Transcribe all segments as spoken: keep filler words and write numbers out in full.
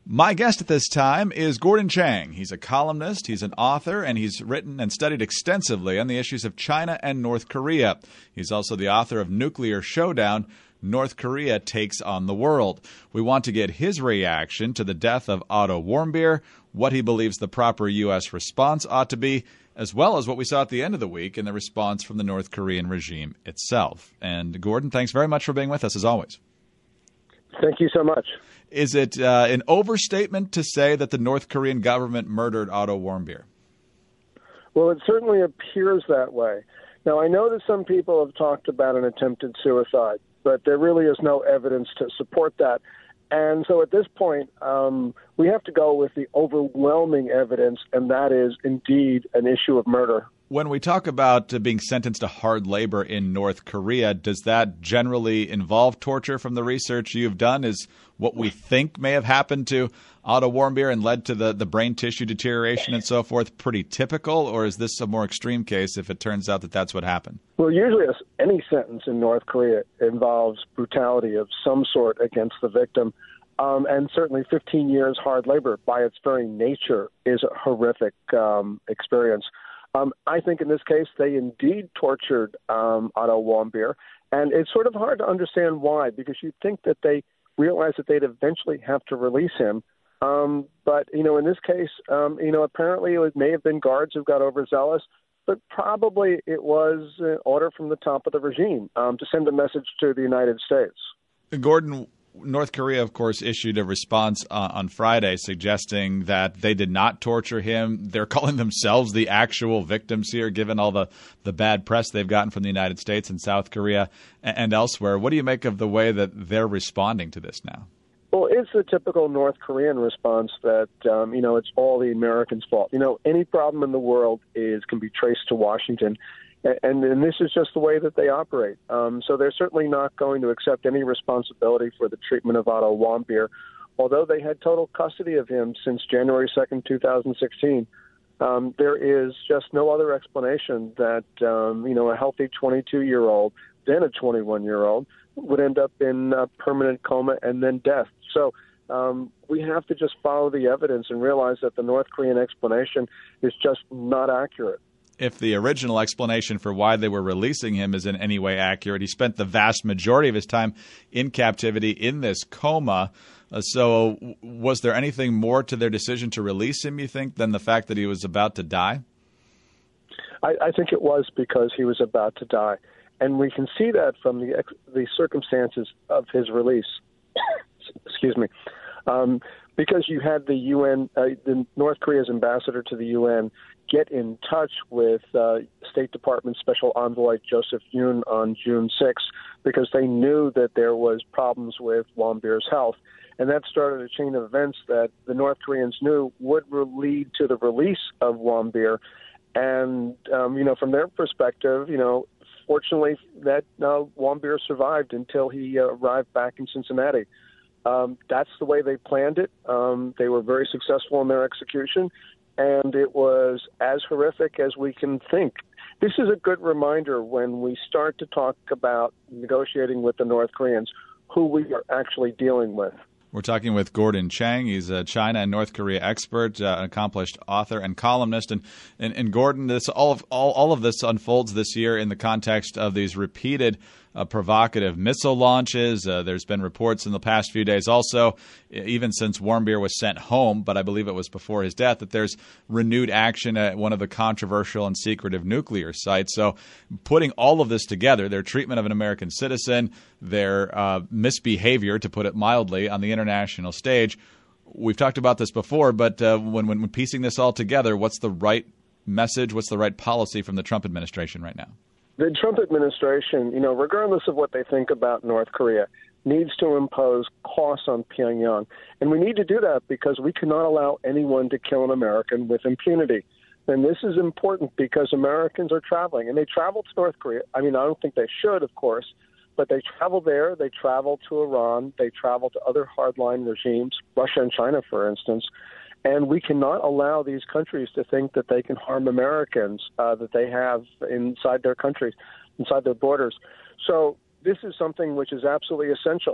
My guest at this time is Gordon Chang. He's a columnist, he's an author, and he's written and studied extensively on the issues of China and North Korea. He's also the author of Nuclear Showdown, North Korea Takes on the World. We want to get his reaction to the death of Otto Warmbier, what he believes the proper U S response ought to be, as well as what we saw at the end of the week in the response from the North Korean regime itself. And Gordon, thanks very much for being with us, as always. Thank you so much. Is it uh, an overstatement to say that the North Korean government murdered Otto Warmbier? Well, it certainly appears that way. Now, I know that some people have talked about an attempted suicide, but there really is no evidence to support that. And so at this point, um, we have to go with the overwhelming evidence, and that is indeed an issue of murder. When we talk about uh, being sentenced to hard labor in North Korea, does that generally involve torture? From the research you've done, is what we think may have happened to Otto Warmbier and led to the, the brain tissue deterioration and so forth pretty typical, or is this a more extreme case if it turns out that that's what happened? Well, usually any sentence in North Korea involves brutality of some sort against the victim. Um, and certainly fifteen years hard labor by its very nature is a horrific um, experience. Um, I think in this case they indeed tortured um, Otto Warmbier, and it's sort of hard to understand why, because you'd think that they realized that they'd eventually have to release him. Um, but, you know, in this case, um, you know, apparently it may have been guards who got overzealous, but probably it was an order from the top of the regime um, to send a message to the United States. Gordon, North Korea, of course, issued a response uh, on Friday suggesting that they did not torture him. They're calling themselves the actual victims here, given all the, the bad press they've gotten from the United States and South Korea and, and elsewhere. What do you make of the way that they're responding to this now? Well, it's the typical North Korean response that, um, you know, it's all the Americans' fault. You know, any problem in the world is can be traced to Washington. And, and this is just the way that they operate. Um, so they're certainly not going to accept any responsibility for the treatment of Otto Warmbier, although they had total custody of him since January second, two thousand sixteen. Um, there is just no other explanation that, um, you know, a healthy twenty-two-year-old, then a twenty-one-year-old, would end up in a permanent coma and then death. So um, we have to just follow the evidence and realize that the North Korean explanation is just not accurate. If the original explanation for why they were releasing him is in any way accurate, he spent the vast majority of his time in captivity in this coma. Uh, so was there anything more to their decision to release him, you think, than the fact that he was about to die? I, I think it was because he was about to die. And we can see that from the the circumstances of his release. Excuse me. Um, because you had the U N, uh, the North Korea's ambassador to the U N, get in touch with uh, State Department Special Envoy Joseph Yun on June sixth, because they knew that there was problems with Warmbier's health. And that started a chain of events that the North Koreans knew would lead to the release of Warmbier. And, um, you know, from their perspective, you know, fortunately that uh, Warmbier survived until he uh, arrived back in Cincinnati. Um, that's the way they planned it. Um, they were very successful in their execution, and it was as horrific as we can think. This is a good reminder when we start to talk about negotiating with the North Koreans, who we are actually dealing with. We're talking with Gordon Chang. He's a China and North Korea expert, uh, an accomplished author and columnist. And, and, and Gordon, this all of all, all of this unfolds this year in the context of these repeated uh, provocative missile launches. Uh, there's been reports in the past few days also, even since Warmbier was sent home, but I believe it was before his death, that there's renewed action at one of the controversial and secretive nuclear sites. So putting all of this together, their treatment of an American citizen, their uh, misbehavior, to put it mildly, on the international stage. We've talked about this before, but uh, when, when when piecing this all together, what's the right message, what's the right policy from the Trump administration right now? The Trump administration, you know, regardless of what they think about North Korea, needs to impose costs on Pyongyang. And we need to do that because we cannot allow anyone to kill an American with impunity. And this is important because Americans are traveling, and they travel to North Korea. I mean, I don't think they should, of course, but they travel there, they travel to Iran, they travel to other hardline regimes, Russia and China, for instance, and we cannot allow these countries to think that they can harm Americans uh, that they have inside their countries, inside their borders. So this is something which is absolutely essential.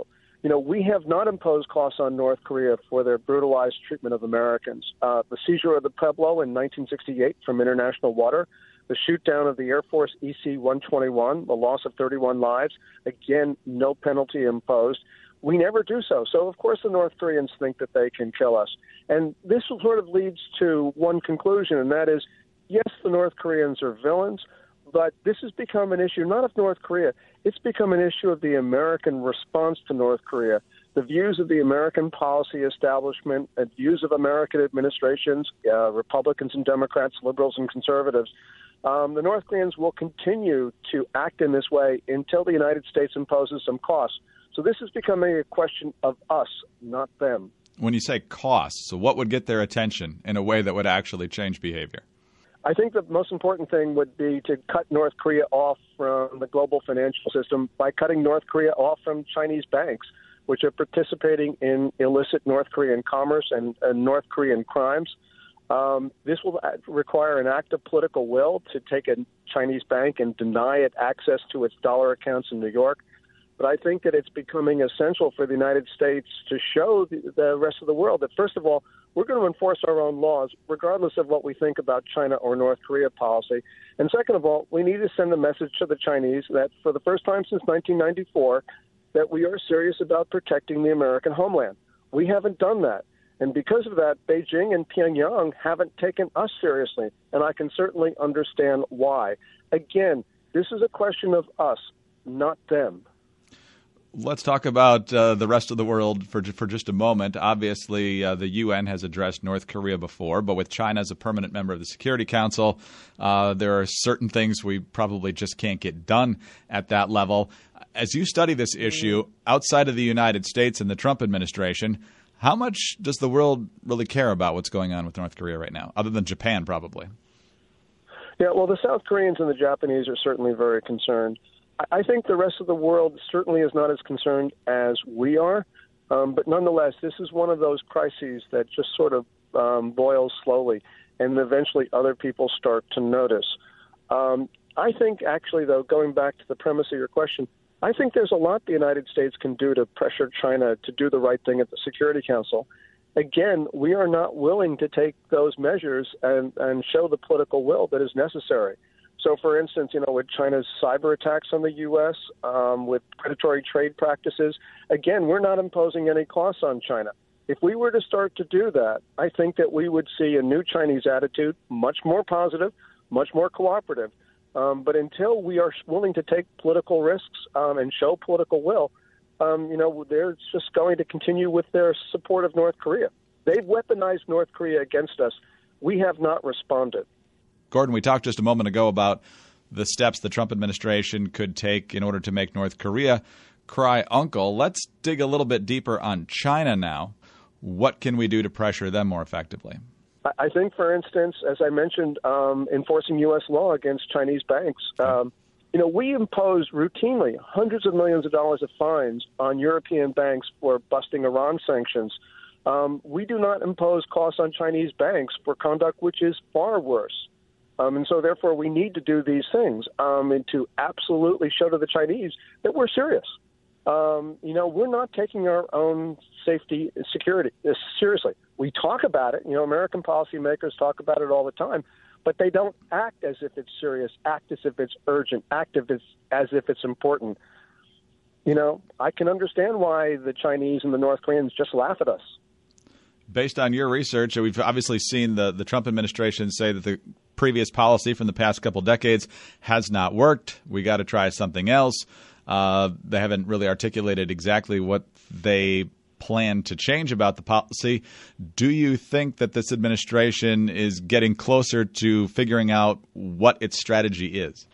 You know, we have not imposed costs on North Korea for their brutalized treatment of Americans. Uh, the seizure of the Pueblo in nineteen sixty-eight from international water, the shoot down of the Air Force E C one twenty-one, the loss of thirty-one lives, again, no penalty imposed. We never do so. So, of course, the North Koreans think that they can kill us. And this sort of leads to one conclusion, and that is, yes, the North Koreans are villains, but this has become an issue not of North Korea. It's become an issue of the American response to North Korea, the views of the American policy establishment, and views of American administrations, uh, Republicans and Democrats, liberals and conservatives. Um, the North Koreans will continue to act in this way until the United States imposes some costs. So this is becoming a question of us, not them. When you say costs, so what would get their attention in a way that would actually change behavior? I think the most important thing would be to cut North Korea off from the global financial system by cutting North Korea off from Chinese banks, which are participating in illicit North Korean commerce and, and North Korean crimes. Um, this will require an act of political will to take a Chinese bank and deny it access to its dollar accounts in New York. But I think that it's becoming essential for the United States to show the, the rest of the world that, first of all, we're going to enforce our own laws, regardless of what we think about China or North Korea policy. And second of all, we need to send a message to the Chinese that for the first time since nineteen ninety-four, that we are serious about protecting the American homeland. We haven't done that. And because of that, Beijing and Pyongyang haven't taken us seriously. And I can certainly understand why. Again, this is a question of us, not them. Let's talk about uh, the rest of the world for for just a moment. Obviously, uh, the U N has addressed North Korea before, but with China as a permanent member of the Security Council, uh, there are certain things we probably just can't get done at that level. As you study this issue outside of the United States and the Trump administration, how much does the world really care about what's going on with North Korea right now, other than Japan probably? Yeah, well, the South Koreans and the Japanese are certainly very concerned. I think the rest of the world certainly is not as concerned as we are, um, but nonetheless, this is one of those crises that just sort of um, boils slowly, and eventually other people start to notice. Um, I think, actually, though, going back to the premise of your question, I think there's a lot the United States can do to pressure China to do the right thing at the Security Council. Again, we are not willing to take those measures and, and show the political will that is necessary. So, for instance, you know, with China's cyber attacks on the U S, um, with predatory trade practices, again, we're not imposing any costs on China. If we were to start to do that, I think that we would see a new Chinese attitude, much more positive, much more cooperative. Um, but until we are willing to take political risks um, and show political will, um, you know, they're just going to continue with their support of North Korea. They've weaponized North Korea against us. We have not responded. Gordon, we talked just a moment ago about the steps the Trump administration could take in order to make North Korea cry uncle. Let's dig a little bit deeper on China now. What can we do to pressure them more effectively? I think, for instance, as I mentioned, um, enforcing U S law against Chinese banks. Um, you know, we impose routinely hundreds of millions of dollars of fines on European banks for busting Iran sanctions. Um, we do not impose costs on Chinese banks for conduct which is far worse. Um, and so, therefore, we need to do these things um, and to absolutely show to the Chinese that we're serious. Um, you know, we're not taking our own safety and security uh, seriously. We talk about it. You know, American policymakers talk about it all the time, but they don't act as if it's serious, act as if it's urgent, act as, as if it's important. You know, I can understand why the Chinese and the North Koreans just laugh at us. Based on your research, we've obviously seen the, the Trump administration say that the previous policy from the past couple decades has not worked. We got to try something else. Uh, they haven't really articulated exactly what they plan to change about the policy. Do you think that this administration is getting closer to figuring out what its strategy is?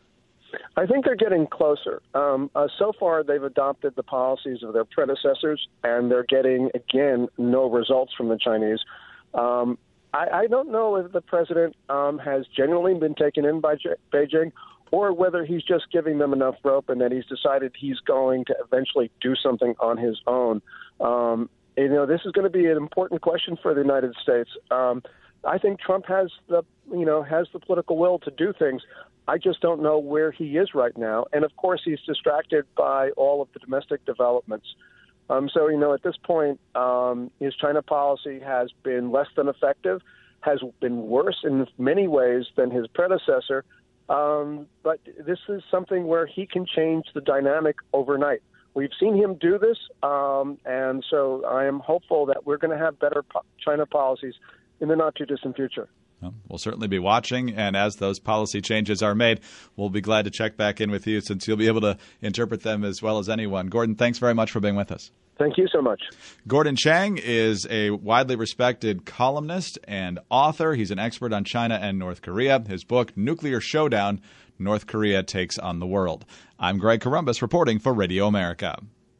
I think they're getting closer. Um, uh, so far, they've adopted the policies of their predecessors, and they're getting, again, no results from the Chinese. Um, I, I don't know if the president um, has genuinely been taken in by J- Beijing or whether he's just giving them enough rope and that he's decided he's going to eventually do something on his own. Um, you know, this is going to be an important question for the United States. Um, I think Trump has the, you know, has the political will to do things. I just don't know where he is right now. And, of course, he's distracted by all of the domestic developments. Um, so, you know, at this point, um, his China policy has been less than effective, has been worse in many ways than his predecessor. Um, but this is something where he can change the dynamic overnight. We've seen him do this, um, and so I am hopeful that we're going to have better po- China policies in the not-too-distant future. Well, we'll certainly be watching, and as those policy changes are made, we'll be glad to check back in with you since you'll be able to interpret them as well as anyone. Gordon, thanks very much for being with us. Thank you so much. Gordon Chang is a widely respected columnist and author. He's an expert on China and North Korea. His book, Nuclear Showdown, North Korea Takes on the World. I'm Greg Corombos reporting for Radio America.